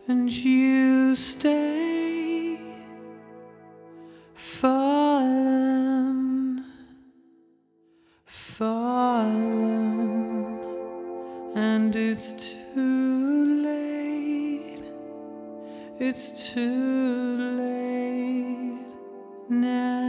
and you stay fallen, fallen, and it's too late, it's too late now.